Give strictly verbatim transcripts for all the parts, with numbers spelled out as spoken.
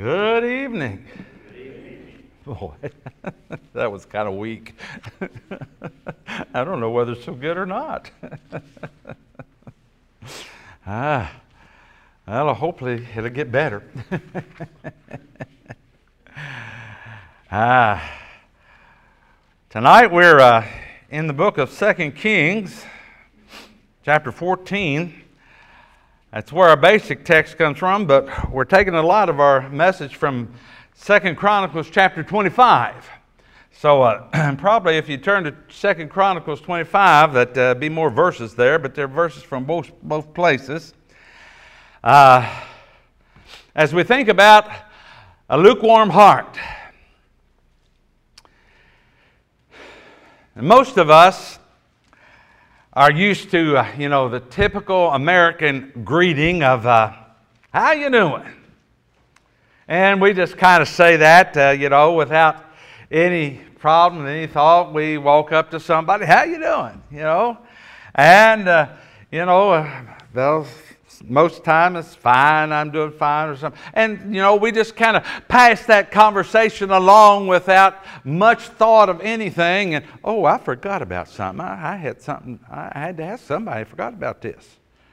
Good evening. Good evening. Boy, that was kind of weak. I don't know whether it's so good or not. ah, well, hopefully it'll get better. ah, tonight we're uh, in the book of Second Kings, chapter fourteen. That's where our basic text comes from, but we're taking a lot of our message from Second Chronicles chapter twenty-five. So uh, probably if you turn to Second Chronicles twenty-five, that'd uh, be more verses there, but there are verses from both, both places. Uh, as we think about a lukewarm heart, and most of us are used to, uh, you know, the typical American greeting of, uh, how you doing? And we just kind of say that, uh, you know, without any problem, any thought. We walk up to somebody, how you doing? You know, and, uh, you know, uh, they'll, most of the time it's fine, I'm doing fine or something. And, you know, we just kind of pass that conversation along without much thought of anything. And, oh, I forgot about something. I, I had something, I had to ask somebody, I forgot about this.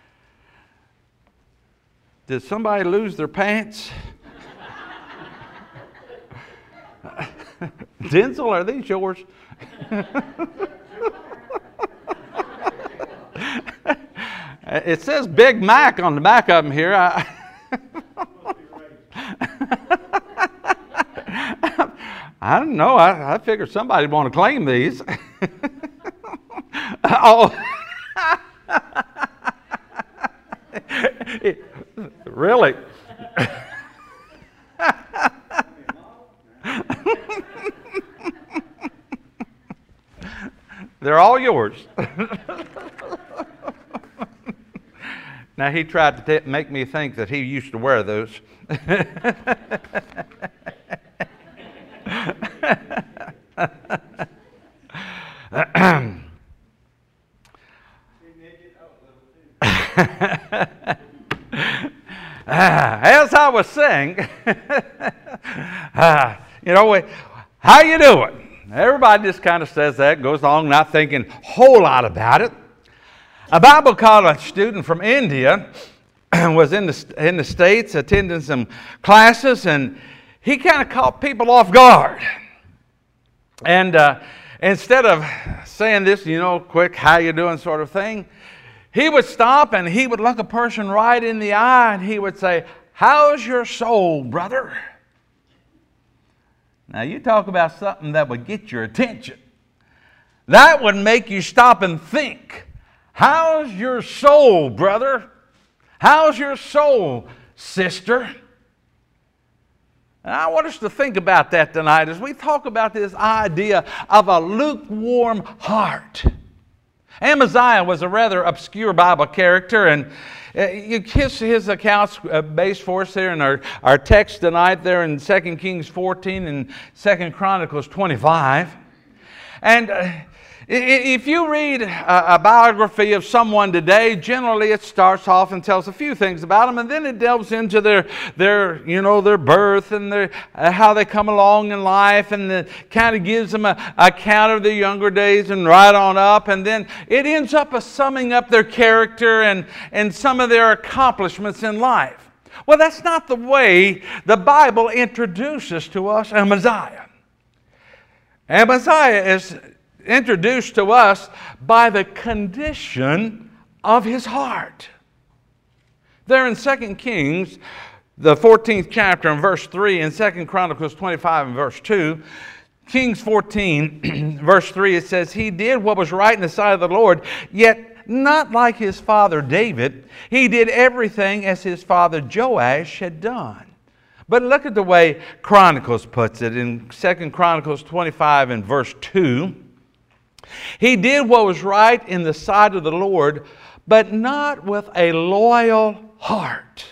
Did somebody lose their pants? Denzel, are these yours? It says Big Mac on the back of them here. I, I don't know. I, I figured somebody would want to claim these. oh, really? They're all yours. Now, he tried to t- make me think that he used to wear those. As I was saying, uh, you know, how you doing? Everybody just kind of says that, goes along not thinking a whole lot about it. A Bible college student from India was in the, in the States attending some classes, and he kind of caught people off guard. And uh, instead of saying this, you know, quick, how you doing sort of thing, he would stop and he would look a person right in the eye and he would say, how's your soul, brother? Now, you talk about something that would get your attention. That would make you stop and think. How's your soul, brother? How's your soul, sister? And I want us to think about that tonight as we talk about this idea of a lukewarm heart. Amaziah was a rather obscure Bible character, and his, his accounts based for us there in our, our text tonight there in Second Kings fourteen and Second Chronicles twenty-five. And uh, if you read a, a biography of someone today, generally it starts off and tells a few things about them, and then it delves into their, their you know, their birth and their, uh, how they come along in life, and the, kind of gives them a account of their younger days and right on up, and then it ends up a summing up their character and, and some of their accomplishments in life. Well, that's not the way the Bible introduces to us Amaziah. Amaziah is introduced to us by the condition of his heart. There in Second Kings, the fourteenth chapter and verse three, and Second Chronicles twenty-five and verse two, Kings fourteen, verse three, it says, he did what was right in the sight of the Lord, yet not like his father David. He did everything as his father Joash had done. But look at the way Chronicles puts it in Second Chronicles twenty-five and verse two. He did what was right in the sight of the Lord, but not with a loyal heart.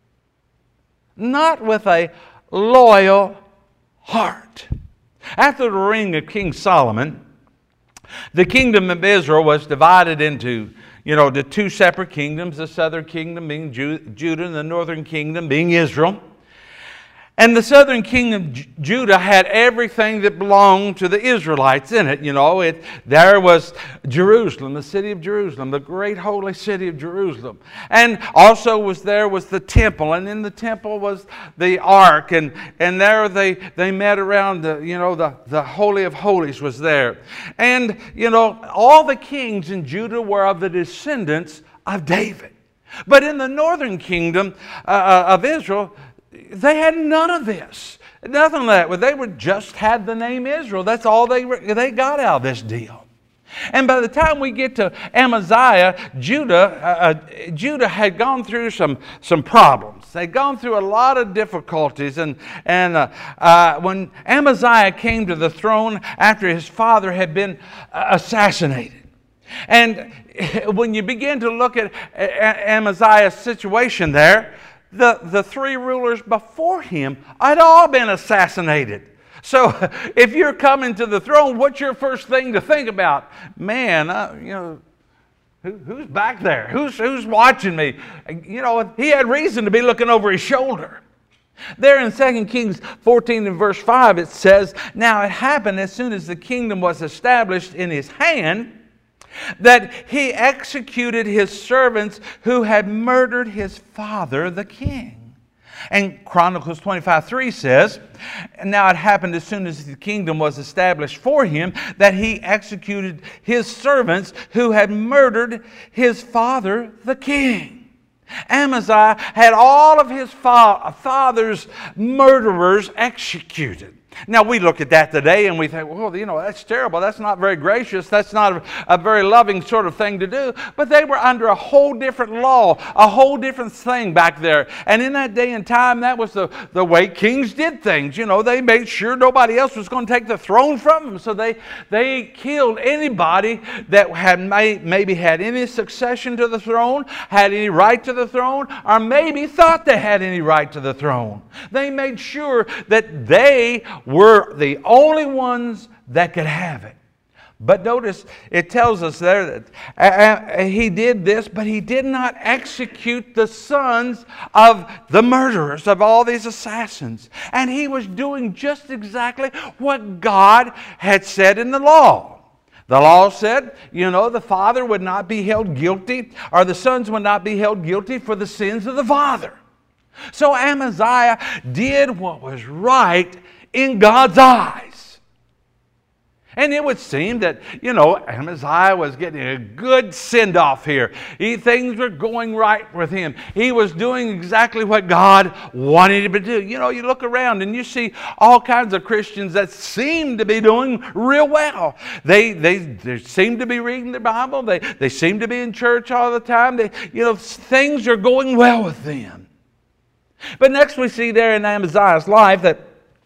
Not with a loyal heart. After the reign of King Solomon, the kingdom of Israel was divided into, you know, the two separate kingdoms, the southern kingdom being Judah and the northern kingdom being Israel. And the southern kingdom of Judah had everything that belonged to the Israelites in it. You know, it, there was Jerusalem, the city of Jerusalem, the great holy city of Jerusalem. And also was there was the temple, and in the temple was the ark, and, and there they, they met around, the, you know, the, the Holy of Holies was there. And, you know, all the kings in Judah were of the descendants of David. But in the northern kingdom uh, of Israel, they had none of this. Nothing like that. They were just had the name Israel. That's all they, they got out of this deal. And by the time we get to Amaziah, Judah, uh, Judah had gone through some, some problems. They'd gone through a lot of difficulties. And, and uh, uh, when Amaziah came to the throne after his father had been uh, assassinated. And when you begin to look at Amaziah's situation there, The, the three rulers before him had all been assassinated. So if you're coming to the throne, what's your first thing to think about? Man, uh, you know, who, who's back there? Who's, who's watching me? You know, he had reason to be looking over his shoulder. There in Second Kings fourteen and verse five it says, "Now it happened as soon as the kingdom was established in his hand, that he executed his servants who had murdered his father, the king." And Chronicles twenty-five three says, "Now it happened as soon as the kingdom was established for him, that he executed his servants who had murdered his father, the king." Amaziah had all of his fa- father's murderers executed. Now, we look at that today and we think, well, you know, that's terrible. That's not very gracious. That's not a, a very loving sort of thing to do. But they were under a whole different law, a whole different thing back there. And in that day and time, that was the, the way kings did things. You know, they made sure nobody else was going to take the throne from them. So they, they killed anybody that had may, maybe had any succession to the throne, had any right to the throne, or maybe thought they had any right to the throne. They made sure that they were the only ones that could have it. But notice it tells us there that uh, he did this, but he did not execute the sons of the murderers, of all these assassins. And he was doing just exactly what God had said in the law. The law said, you know, the father would not be held guilty, or the sons would not be held guilty for the sins of the father. So Amaziah did what was right in God's eyes. And it would seem that, you know, Amaziah was getting a good send-off here. He, things were going right with him. He was doing exactly what God wanted him to do. You know, you look around and you see all kinds of Christians that seem to be doing real well. They, they, they seem to be reading the Bible. They, they seem to be in church all the time. They, you know, things are going well with them. But next we see there in Amaziah's life that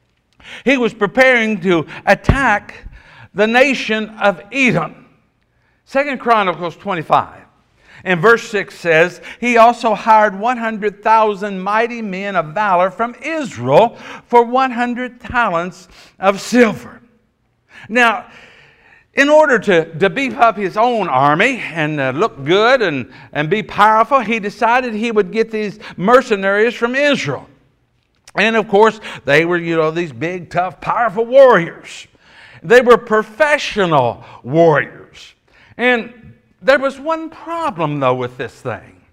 he was preparing to attack the nation of Edom. Second Chronicles twenty-five and verse six says, "He also hired one hundred thousand mighty men of valor from Israel for one hundred talents of silver." Now, in order to, to beef up his own army and uh, look good and, and be powerful, he decided he would get these mercenaries from Israel. And of course, they were, you know, these big, tough, powerful warriors. They were professional warriors. And there was one problem, though, with this thing.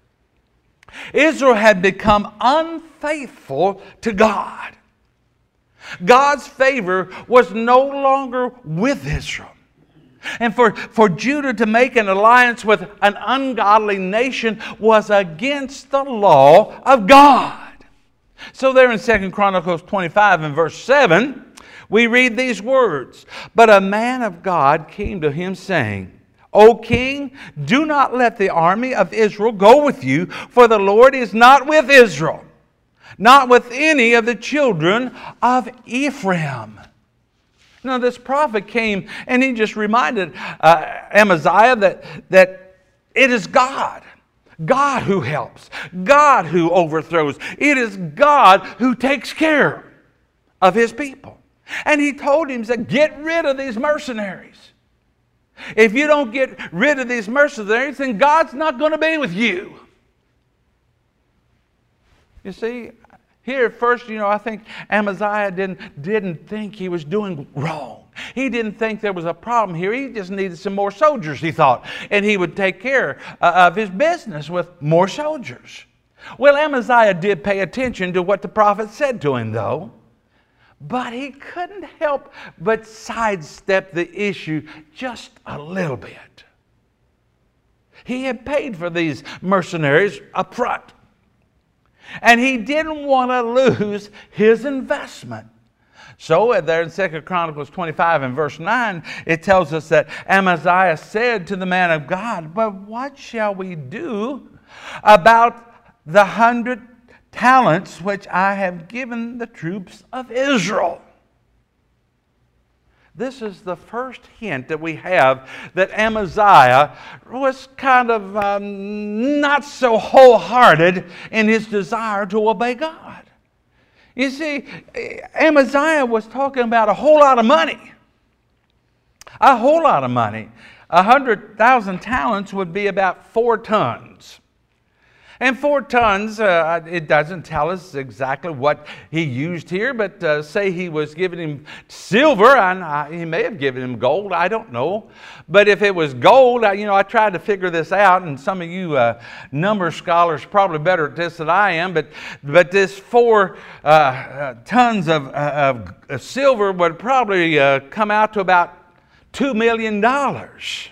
Israel had become unfaithful to God. God's favor was no longer with Israel. And for, for Judah to make an alliance with an ungodly nation was against the law of God. So there in Second Chronicles twenty-five and verse seven, we read these words, "But a man of God came to him saying, O king, do not let the army of Israel go with you, for the Lord is not with Israel, not with any of the children of Ephraim." Now this prophet came and he just reminded uh, Amaziah that, that it is God. God who helps. God who overthrows. It is God who takes care of His people. And he told him, said, get rid of these mercenaries. If you don't get rid of these mercenaries, then God's not going to be with you. You see, Here at first, you know, I think Amaziah didn't, didn't think he was doing wrong. He didn't think there was a problem here. He just needed some more soldiers, he thought. And he would take care uh, of his business with more soldiers. Well, Amaziah did pay attention to what the prophet said to him, though. But he couldn't help but sidestep the issue just a little bit. He had paid for these mercenaries up front. And he didn't want to lose his investment. So there in Second Chronicles twenty-five and verse nine, it tells us that Amaziah said to the man of God, "But what shall we do about the hundred talents which I have given the troops of Israel?" This is the first hint that we have that Amaziah was kind of um, not so wholehearted in his desire to obey God. You see, Amaziah was talking about a whole lot of money. A whole lot of money. A hundred thousand talents would be about four tons. And four tons, uh, it doesn't tell us exactly what he used here, but uh, say he was giving him silver, and uh, he may have given him gold, I don't know. But if it was gold, uh, you know, I tried to figure this out, and some of you uh, number scholars are probably better at this than I am, but, but this four uh, uh, tons of, uh, of silver would probably uh, come out to about two million dollars.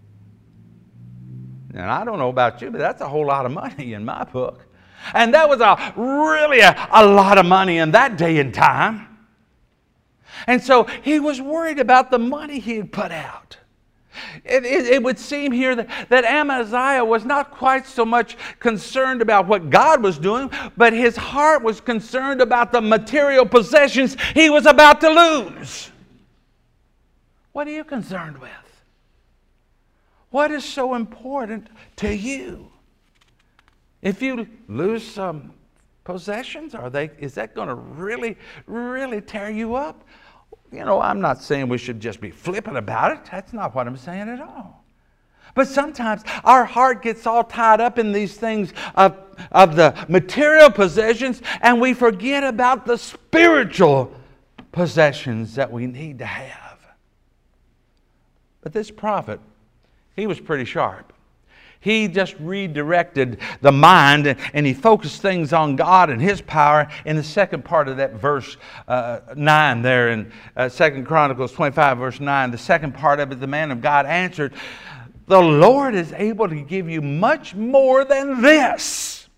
And I don't know about you, but that's a whole lot of money in my book. And that was a really a, a lot of money in that day and time. And so he was worried about the money he had put out. It, it, it would seem here that, that Amaziah was not quite so much concerned about what God was doing, but his heart was concerned about the material possessions he was about to lose. What are you concerned with? What is so important to you? If you lose some possessions, are they, is that going to really, really tear you up? You know, I'm not saying we should just be flippant about it. That's not what I'm saying at all. But sometimes our heart gets all tied up in these things of, of the material possessions, and we forget about the spiritual possessions that we need to have. But this prophet, he was pretty sharp. He just redirected the mind, and he focused things on God and His power in the second part of that verse uh, nine there in uh, Second Chronicles twenty-five verse nine. The second part of it, the man of God answered, "The Lord is able to give you much more than this."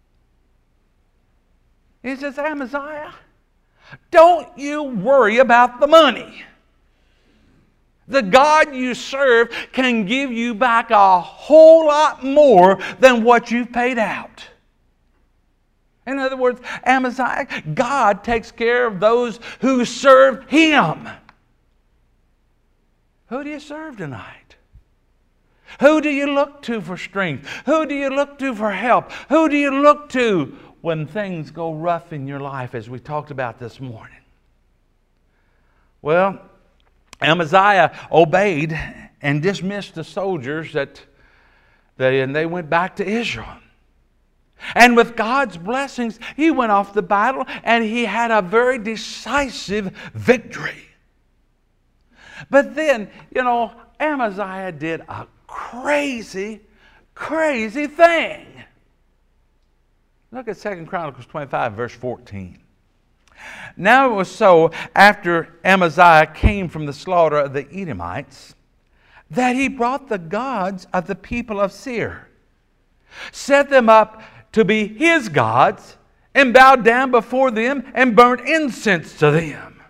He says, "Amaziah, don't you worry about the money. The God you serve can give you back a whole lot more than what you've paid out." In other words, Amaziah, God takes care of those who serve Him. Who do you serve tonight? Who do you look to for strength? Who do you look to for help? Who do you look to when things go rough in your life, as we talked about this morning? Well, Amaziah obeyed and dismissed the soldiers that they, and they went back to Israel. And with God's blessings, he went off the battle and he had a very decisive victory. But then, you know, Amaziah did a crazy, crazy thing. Look at Second Chronicles twenty-five, verse fourteen. Now it was so, after Amaziah came from the slaughter of the Edomites, that he brought the gods of the people of Seir, set them up to be his gods, and bowed down before them and burnt incense to them.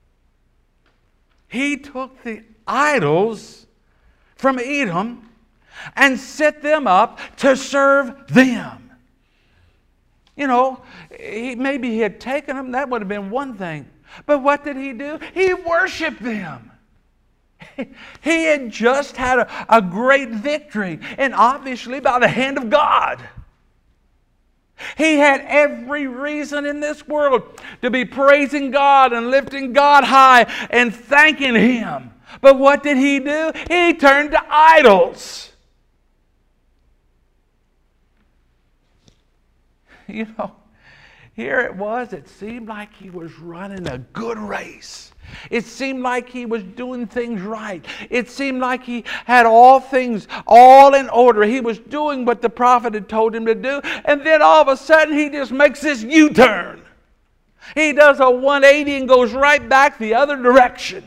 He took the idols from Edom and set them up to serve them. You know, he, maybe he had taken them, that would have been one thing. But what did he do? He worshiped them. He had just had a, a great victory, and obviously by the hand of God. He had every reason in this world to be praising God and lifting God high and thanking Him. But what did he do? He turned to idols. You know, Here it was, it seemed like he was running a good race. It seemed like he was doing things right. It seemed like he had all things all in order. He was doing what the prophet had told him to do. And then all of a sudden he just makes this U-turn. He does a one eighty and goes right back the other direction.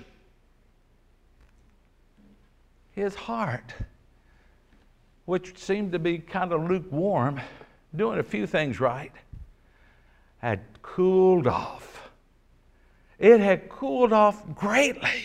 His heart, which seemed to be kind of lukewarm, doing a few things right, had cooled off. It had cooled off greatly.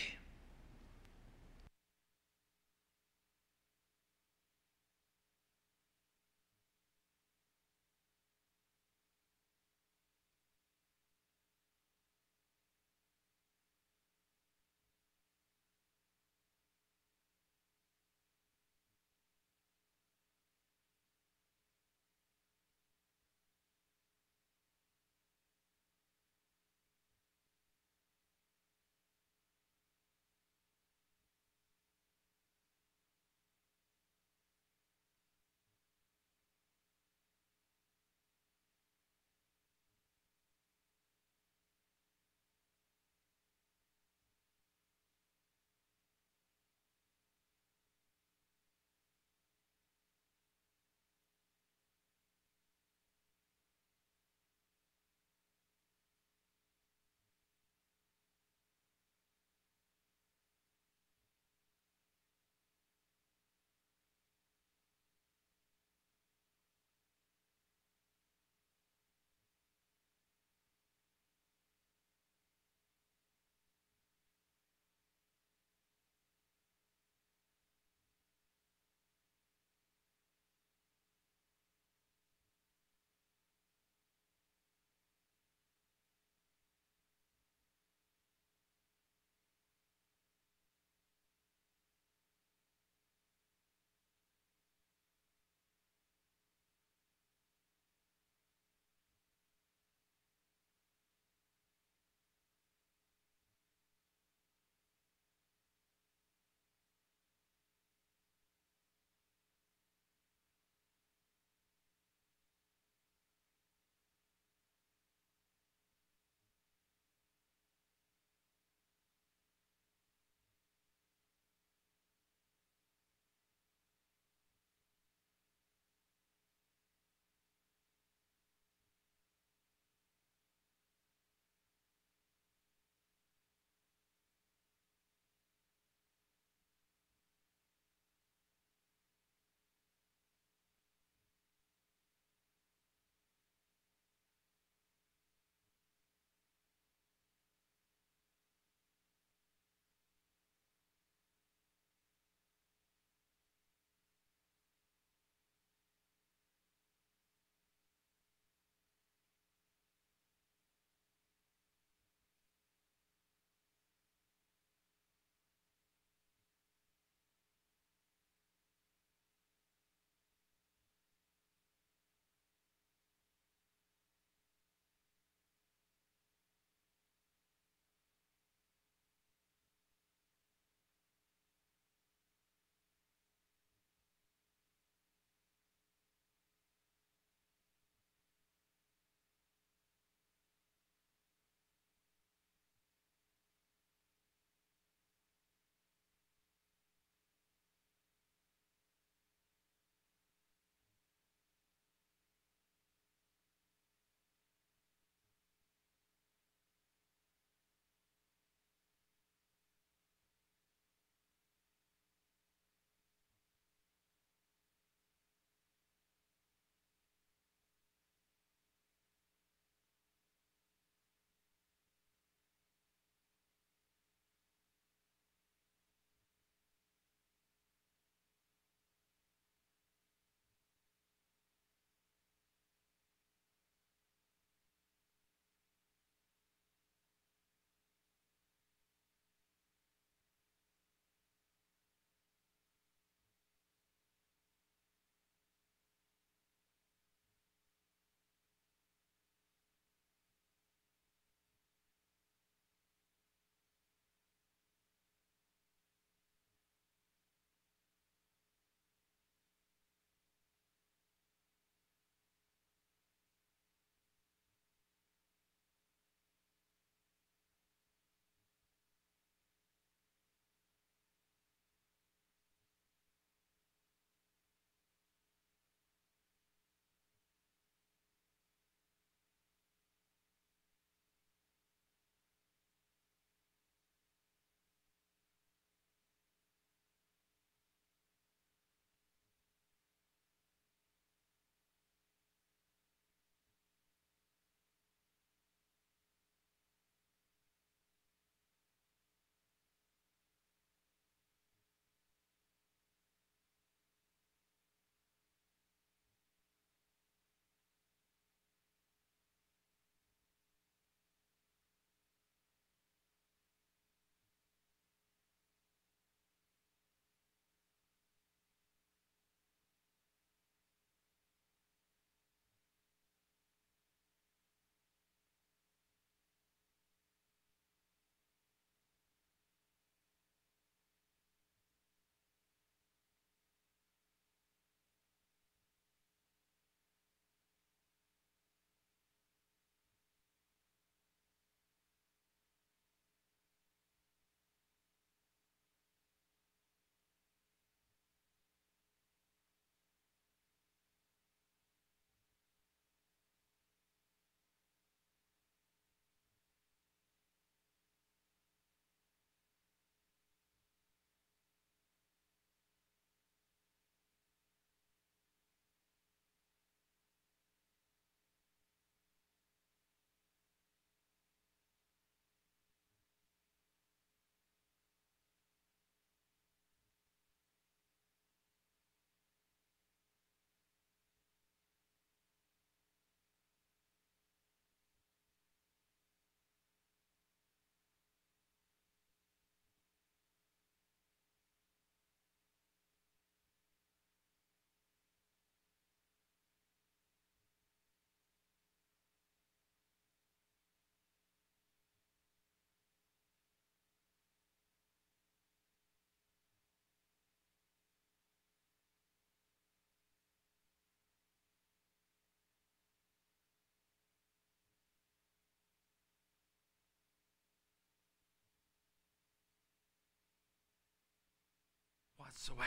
whatsoever.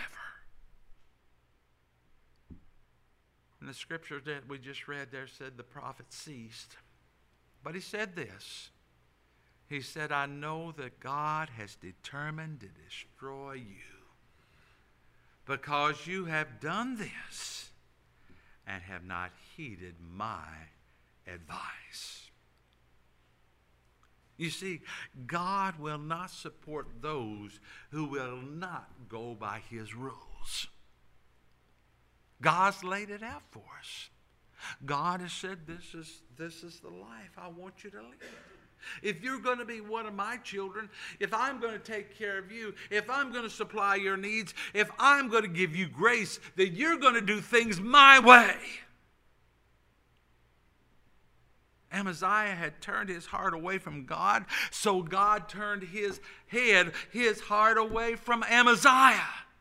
And the scripture that we just read there said the prophet ceased. But he said this. He said, I know that God has determined to destroy you because you have done this and have not heeded my advice. You see, God will not support those who will not go by his rules. God's laid it out for us. God has said, this is, this is the life I want you to live. If you're going to be one of my children, if I'm going to take care of you, if I'm going to supply your needs, if I'm going to give you grace, then you're going to do things my way. Amaziah had turned his heart away from God, so God turned his head, his heart away from Amaziah.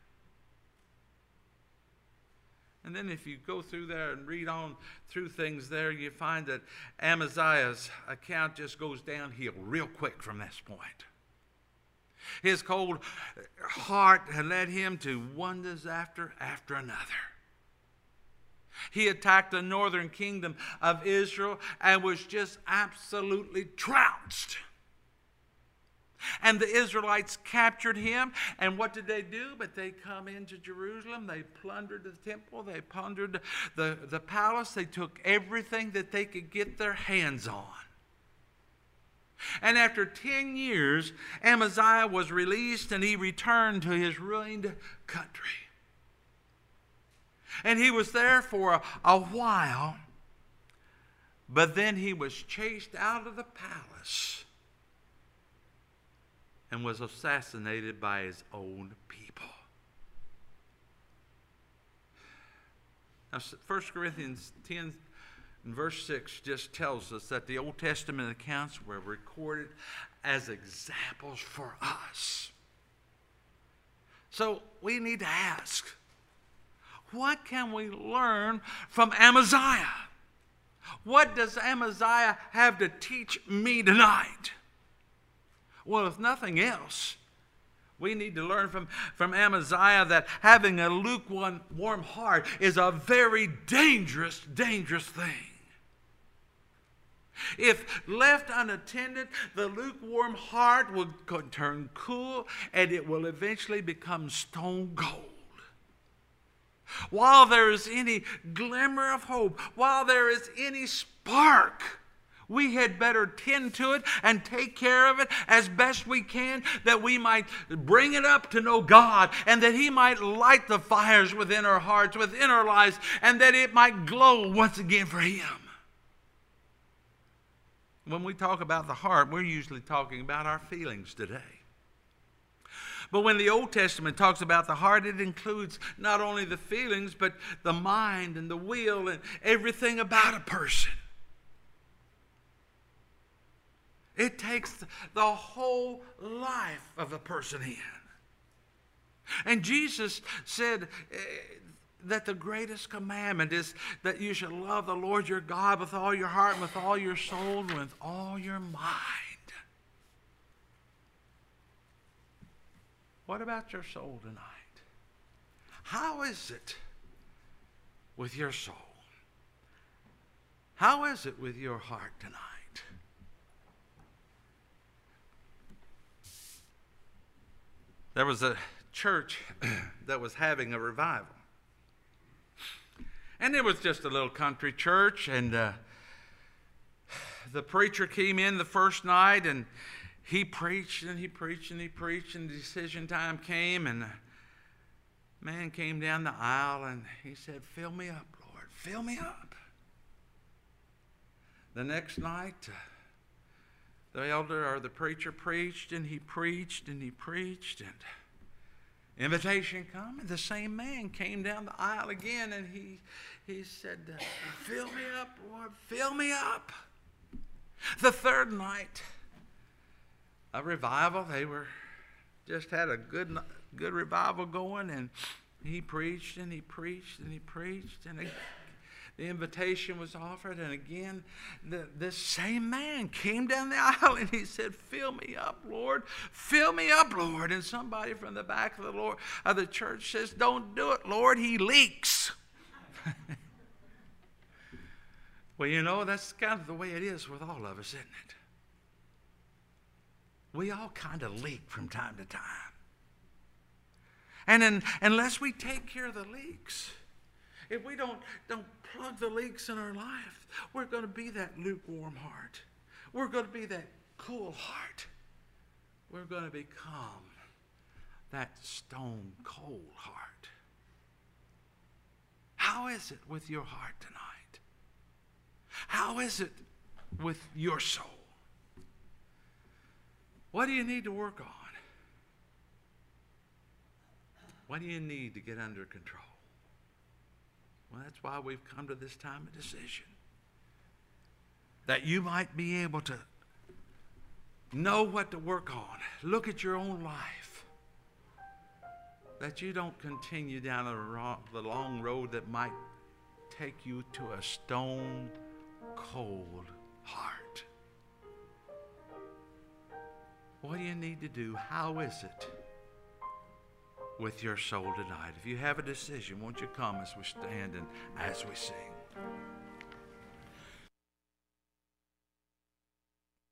And then if you go through there and read on through things there, you find that Amaziah's account just goes downhill real quick from this point. His cold heart had led him to one disaster after another. He attacked the northern kingdom of Israel and was just absolutely trounced. And the Israelites captured him. And what did they do? But they come into Jerusalem. They plundered the temple. They plundered the, the palace. They took everything that they could get their hands on. And after ten years, Amaziah was released and he returned to his ruined country. And he was there for a, a while. But then he was chased out of the palace and was assassinated by his own people. Now, First Corinthians ten and verse six just tells us that the Old Testament accounts were recorded as examples for us. So we need to ask, what can we learn from Amaziah? What does Amaziah have to teach me tonight? Well, if nothing else, we need to learn from, from Amaziah that having a lukewarm warm heart is a very dangerous, dangerous thing. If left unattended, the lukewarm heart will turn cool and it will eventually become stone cold. While there is any glimmer of hope, while there is any spark, we had better tend to it and take care of it as best we can, that we might bring it up to know God and that he might light the fires within our hearts, within our lives, and that it might glow once again for him. When we talk about the heart, we're usually talking about our feelings today. But when the Old Testament talks about the heart, it includes not only the feelings, but the mind and the will and everything about a person. It takes the whole life of a person in. And Jesus said uh, that the greatest commandment is that you should love the Lord your God with all your heart, and with all your soul, and with all your mind. What about your soul tonight? How is it with your soul? How is it with your heart tonight? There was a church that was having a revival. And it was just a little country church, and uh, the preacher came in the first night, and he preached, and he preached, and he preached, and decision time came, and a man came down the aisle, and he said, "Fill me up, Lord, fill me up." The next night, uh, the elder or the preacher preached, and he preached, and he preached, and invitation come, and the same man came down the aisle again, and he he said, "Fill me up, Lord, fill me up." The third night, a revival. They were just had a good good revival going, and he preached and he preached and he preached, and the invitation was offered, and again, the, this same man came down the aisle and he said, "Fill me up, Lord. Fill me up, Lord." And somebody from the back of the Lord of the church says, "Don't do it, Lord. He leaks." Well, you know, that's kind of the way it is with all of us, isn't it? We all kind of leak from time to time. And in, unless we take care of the leaks, if we don't, don't plug the leaks in our life, we're going to be that lukewarm heart. We're going to be that cool heart. We're going to become that stone cold heart. How is it with your heart tonight? How is it with your soul? What do you need to work on? What do you need to get under control? Well, that's why we've come to this time of decision. That you might be able to know what to work on. Look at your own life. That you don't continue down the long road that might take you to a stone cold heart. What do you need to do? How is it with your soul tonight? If you have a decision, won't you come as we stand and as we sing?